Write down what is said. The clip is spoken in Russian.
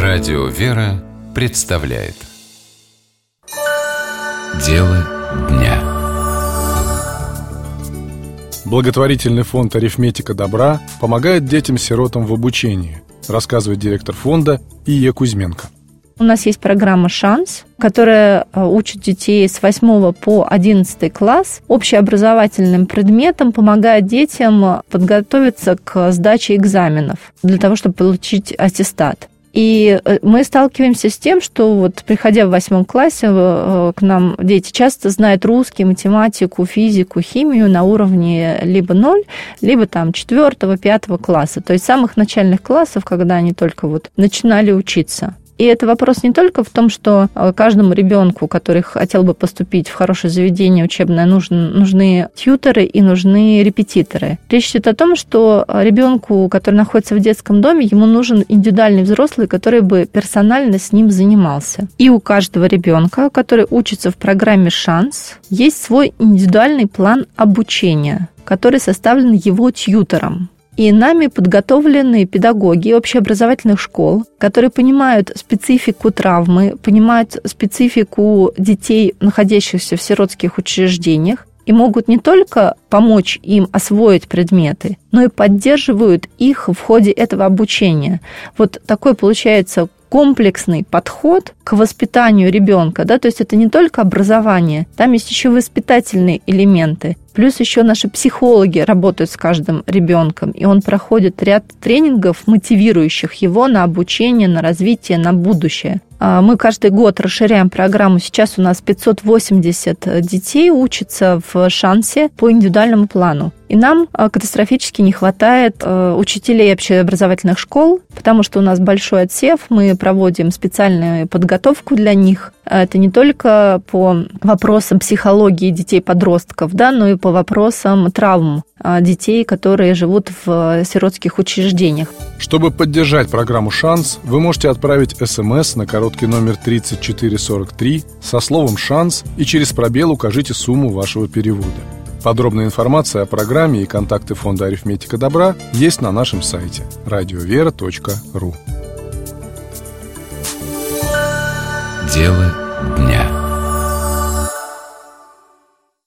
Радио «Вера» представляет «Дело дня». Благотворительный фонд «Арифметика добра» помогает детям-сиротам в обучении, рассказывает директор фонда Ия Кузьменко. У нас есть программа «Шанс», которая учит детей с 8 по 11 класс общеобразовательным предметам, помогает детям подготовиться к сдаче экзаменов для того, чтобы получить аттестат. И мы сталкиваемся с тем, что вот приходя в 8 классе к нам дети часто знают русский, математику, физику, химию на уровне либо 0, либо там 4-5 класса, то есть самых начальных классов, когда они только вот начинали учиться. И это вопрос не только в том, что каждому ребенку, который хотел бы поступить в хорошее заведение учебное, нужны тьюторы и нужны репетиторы. Речь идет о том, что ребенку, который находится в детском доме, ему нужен индивидуальный взрослый, который бы персонально с ним занимался. И у каждого ребенка, который учится в программе «Шанс», есть свой индивидуальный план обучения, который составлен его тьютором. И нами подготовлены педагоги общеобразовательных школ, которые понимают специфику травмы, понимают специфику детей, находящихся в сиротских учреждениях, и могут не только помочь им освоить предметы, но и поддерживают их в ходе этого обучения. Вот такой получается комплексный подход к воспитанию ребенка, да, то есть это не только образование, там есть еще воспитательные элементы. Плюс еще наши психологи работают с каждым ребенком, и он проходит ряд тренингов, мотивирующих его на обучение, на развитие, на будущее. Мы каждый год расширяем программу. Сейчас у нас 580 детей учатся в «Шансе» по индивидуальному плану. И нам катастрофически не хватает учителей общеобразовательных школ, потому что у нас большой отсев, мы проводим специальную подготовку для них. Это не только по вопросам психологии детей-подростков, да, но и по вопросам травм детей, которые живут в сиротских учреждениях. Чтобы поддержать программу «Шанс», вы можете отправить СМС на короткий номер 3443 со словом «Шанс» и через пробел укажите сумму вашего перевода. Подробная информация о программе и контакты фонда «Арифметика добра» есть на нашем сайте radiovera.ru. Дело дня.